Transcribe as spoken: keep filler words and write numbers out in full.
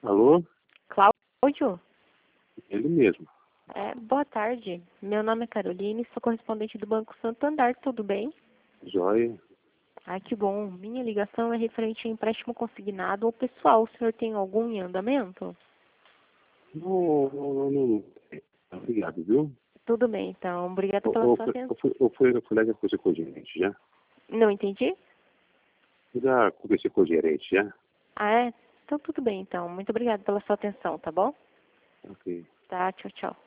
Alô? Cláudio? Ele mesmo. É, boa tarde. Meu nome é Caroline, sou correspondente do Banco Santander, tudo bem? Joia. Ai, que bom. Minha ligação é referente a empréstimo consignado ou pessoal. O senhor tem algum em andamento? Não, não, não, não. Obrigado, viu? Tudo bem, então. Obrigada Eu, pela eu, sua fui- atenção. eu, fui- eu, fui- eu fui lá já conversei com o gerente, já? Não entendi? Eu já conversei com o gerente, já? Ah, é? Então tudo bem, então. Muito obrigada pela sua atenção, tá bom? Ok. Tá, tchau, tchau.